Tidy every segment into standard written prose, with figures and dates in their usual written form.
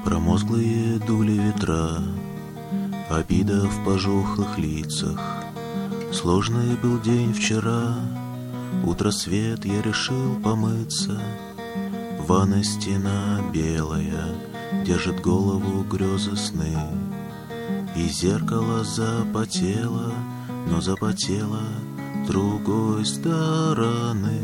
Промозглые дули ветра, обида в пожухлых лицах. Сложный был день вчера, утро свет, я решил помыться. В ванной стена белая, держит голову грезы сны. И зеркало запотело, но запотело другой стороны.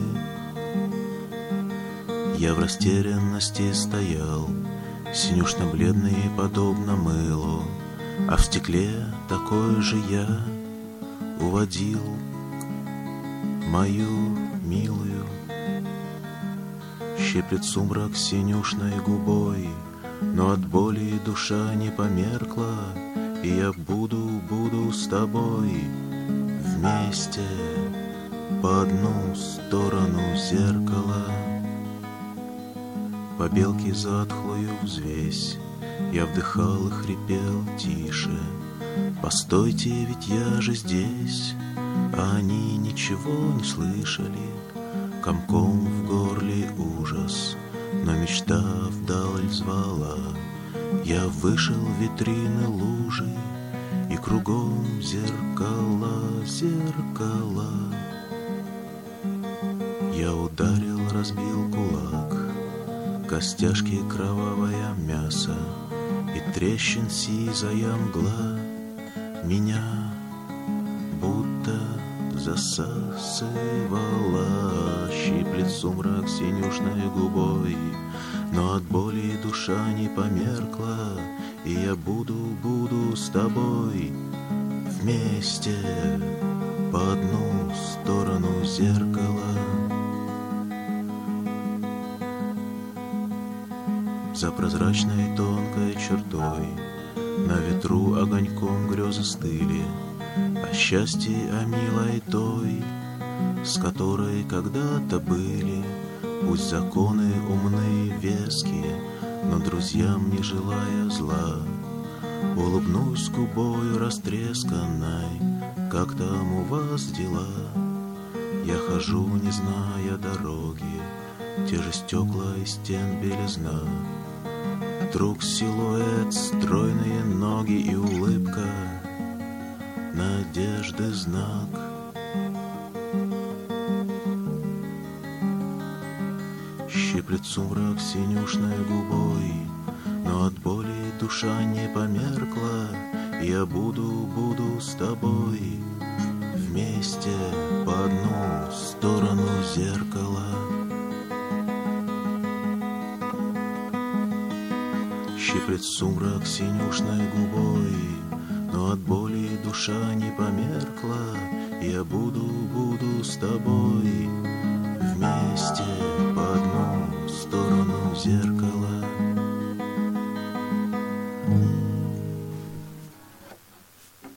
Я в растерянности стоял, синюшно-бледный, подобно мылу, а в стекле такой же я уводил мою милую. Щиплет сумрак синюшной губой, но от боли душа не померкла, и я буду с тобой вместе по одну сторону зеркала. По белке затхлую взвесь я вдыхал и хрипел тише. Постойте, ведь я же здесь. А они ничего не слышали. Комком в горле ужас, но мечта вдаль звала. Я вышел в витрины лужи, и кругом зеркала, зеркала. Я ударил, разбил кулак, костяшки кровавое мясо, и трещин сизая мгла меня будто засасывала. Щиплет сумрак синюшной губой, но от боли душа не померкла, и я буду с тобой вместе по одну сторону зеркала. За прозрачной тонкой чертой на ветру огоньком грезы стыли о счастье, о милой той, с которой когда-то были. Пусть законы умные, веские, но друзьям не желая зла. Улыбнусь губою растресканной, как там у вас дела? Я хожу, не зная дороги, те же стекла и стен белизна. Вдруг силуэт, стройные ноги и улыбка, надежды знак. Щиплет сумрак синюшной губой, но от боли душа не померкла. Я буду с тобой вместе по одну сторону зеркала. Щиплет сумрак синюшной губой, но от боли душа не померкла. Я буду с тобой вместе по одну сторону зеркала.